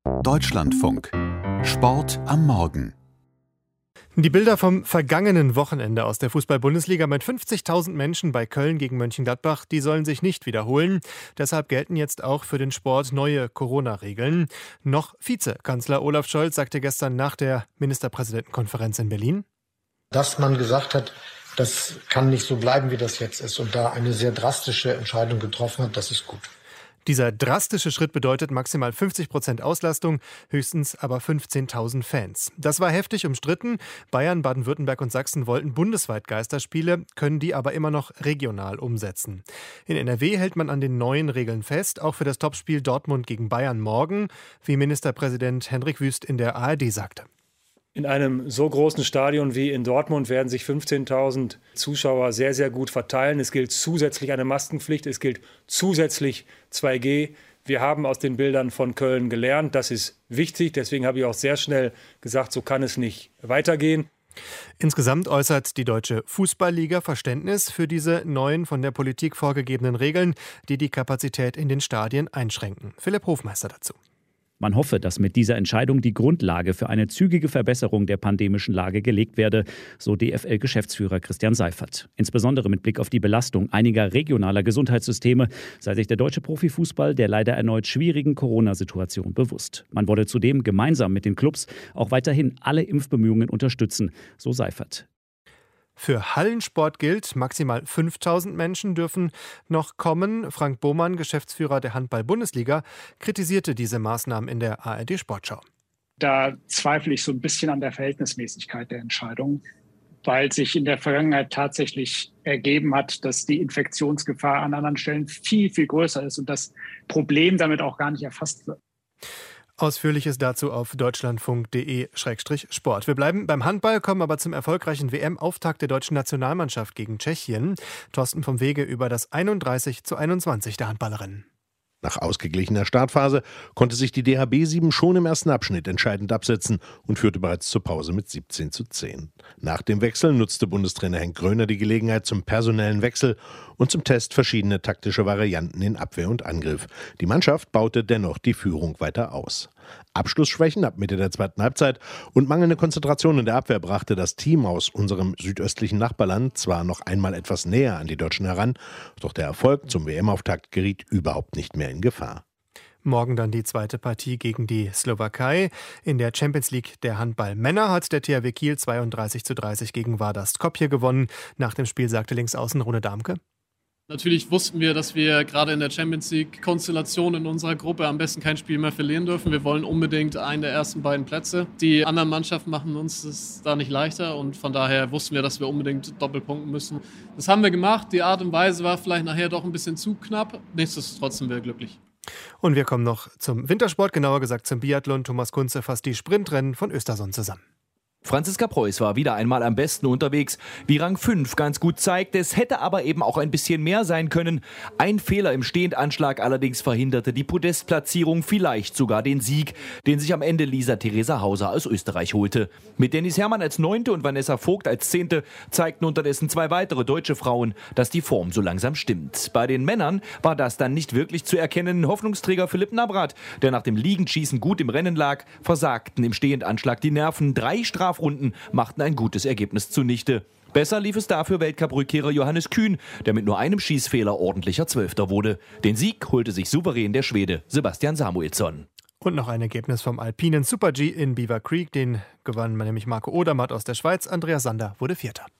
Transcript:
Deutschlandfunk. Sport am Morgen. Die Bilder vom vergangenen Wochenende aus der Fußball-Bundesliga mit 50.000 Menschen bei Köln gegen Mönchengladbach, die sollen sich nicht wiederholen. Deshalb gelten jetzt auch für den Sport neue Corona-Regeln. Noch Vizekanzler Olaf Scholz sagte gestern nach der Ministerpräsidentenkonferenz in Berlin: Dass man gesagt hat, das kann nicht so bleiben, wie das jetzt ist, und da eine sehr drastische Entscheidung getroffen hat, das ist gut. Dieser drastische Schritt bedeutet maximal 50% Auslastung, höchstens aber 15.000 Fans. Das war heftig umstritten. Bayern, Baden-Württemberg und Sachsen wollten bundesweit Geisterspiele, können die aber immer noch regional umsetzen. In NRW hält man an den neuen Regeln fest, auch für das Topspiel Dortmund gegen Bayern morgen, wie Ministerpräsident Hendrik Wüst in der ARD sagte. In einem so großen Stadion wie in Dortmund werden sich 15.000 Zuschauer sehr, sehr gut verteilen. Es gilt zusätzlich eine Maskenpflicht, es gilt zusätzlich 2G. Wir haben aus den Bildern von Köln gelernt, das ist wichtig. Deswegen habe ich auch sehr schnell gesagt, so kann es nicht weitergehen. Insgesamt äußert die Deutsche Fußballliga Verständnis für diese neuen von der Politik vorgegebenen Regeln, die die Kapazität in den Stadien einschränken. Philipp Hofmeister dazu. Man hoffe, dass mit dieser Entscheidung die Grundlage für eine zügige Verbesserung der pandemischen Lage gelegt werde, so DFL-Geschäftsführer Christian Seifert. Insbesondere mit Blick auf die Belastung einiger regionaler Gesundheitssysteme sei sich der deutsche Profifußball der leider erneut schwierigen Corona-Situation bewusst. Man wolle zudem gemeinsam mit den Clubs auch weiterhin alle Impfbemühungen unterstützen, so Seifert. Für Hallensport gilt, maximal 5.000 Menschen dürfen noch kommen. Frank Bohmann, Geschäftsführer der Handball-Bundesliga, kritisierte diese Maßnahmen in der ARD-Sportschau. Da zweifle ich so ein bisschen an der Verhältnismäßigkeit der Entscheidung, weil sich in der Vergangenheit tatsächlich ergeben hat, dass die Infektionsgefahr an anderen Stellen viel, viel größer ist und das Problem damit auch gar nicht erfasst wird. Ausführliches dazu auf deutschlandfunk.de/sport. Wir bleiben beim Handball, kommen aber zum erfolgreichen WM-Auftakt der deutschen Nationalmannschaft gegen Tschechien. Thorsten vom Wege über das 31:21 der Handballerinnen. Nach ausgeglichener Startphase konnte sich die DHB 7 schon im ersten Abschnitt entscheidend absetzen und führte bereits zur Pause mit 17:10. Nach dem Wechsel nutzte Bundestrainer Henk Gröner die Gelegenheit zum personellen Wechsel und zum Test verschiedener taktischer Varianten in Abwehr und Angriff. Die Mannschaft baute dennoch die Führung weiter aus. Abschlussschwächen ab Mitte der zweiten Halbzeit und mangelnde Konzentration in der Abwehr brachte das Team aus unserem südöstlichen Nachbarland zwar noch einmal etwas näher an die Deutschen heran, doch der Erfolg zum WM-Auftakt geriet überhaupt nicht mehr in Gefahr. Morgen dann die zweite Partie gegen die Slowakei. In der Champions League der Handball-Männer hat der THW Kiel 32:30 gegen Vardar Skopje gewonnen. Nach dem Spiel sagte Linksaußen Rune Damke: Natürlich wussten wir, dass wir gerade in der Champions League-Konstellation in unserer Gruppe am besten kein Spiel mehr verlieren dürfen. Wir wollen unbedingt einen der ersten beiden Plätze. Die anderen Mannschaften machen uns das da nicht leichter und von daher wussten wir, dass wir unbedingt doppelpunkten müssen. Das haben wir gemacht. Die Art und Weise war vielleicht nachher doch ein bisschen zu knapp. Nichtsdestotrotz sind wir glücklich. Und wir kommen noch zum Wintersport, genauer gesagt zum Biathlon. Thomas Kunze fasst die Sprintrennen von Östersund zusammen. Franziska Preuß war wieder einmal am besten unterwegs, wie Rang 5 ganz gut zeigt. Es hätte aber eben auch ein bisschen mehr sein können. Ein Fehler im Stehendanschlag allerdings verhinderte die Podestplatzierung, vielleicht sogar den Sieg, den sich am Ende Lisa-Theresa Hauser aus Österreich holte. Mit Dennis Herrmann als 9. und Vanessa Vogt als 10. zeigten unterdessen 2 weitere deutsche Frauen, dass die Form so langsam stimmt. Bei den Männern war das dann nicht wirklich zu erkennen. Hoffnungsträger Philipp Navrat, der nach dem Liegenschießen gut im Rennen lag, versagten im Stehendanschlag die Nerven. 3 Strafrunden machten ein gutes Ergebnis zunichte. Besser lief es dafür Weltcup-Rückkehrer Johannes Kühn, der mit nur einem Schießfehler ordentlicher 12. wurde. Den Sieg holte sich souverän der Schwede Sebastian Samuelsson. Und noch ein Ergebnis vom alpinen Super-G in Beaver Creek. Den gewann nämlich Marco Odermatt aus der Schweiz. Andreas Sander wurde 4.